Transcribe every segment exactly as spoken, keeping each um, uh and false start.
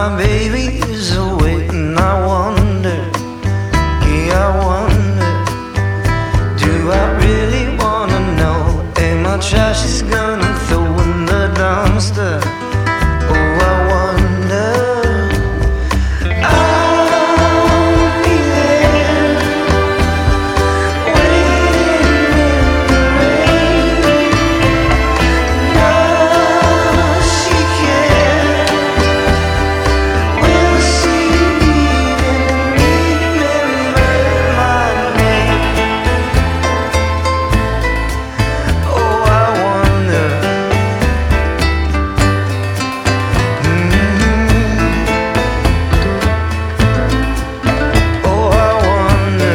my baby is awaiting. I wonder, yeah, I wonder, do I really wanna know? Ain't my trash is gonna throw in the dumpster. Oh, I wonder. I'll be there, waiting in the rain. No, she can't. Will she even remember my name? Oh, I wonder. Oh, I wonder.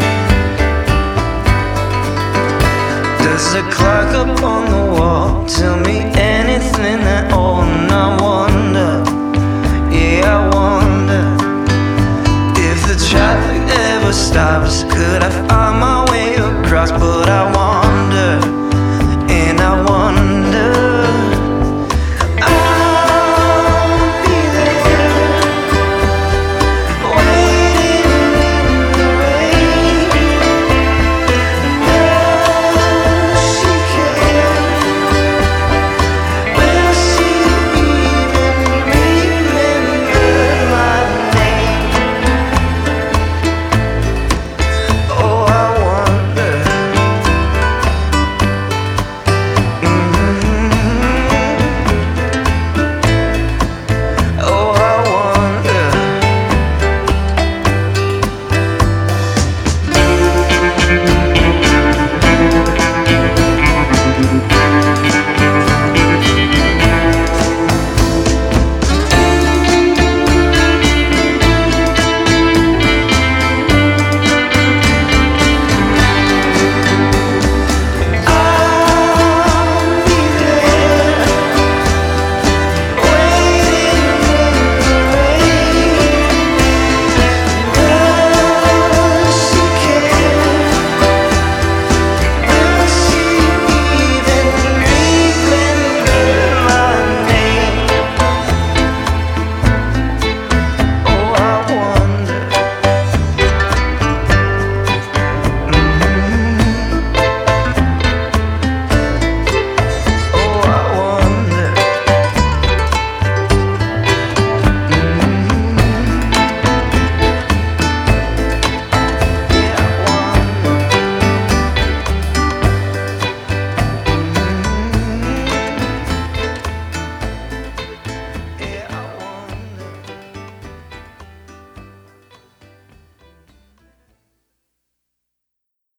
Does the clock up on the wall tell me anything at all? And I wonder, yeah, I wonder, if the traffic ever stops, could I find my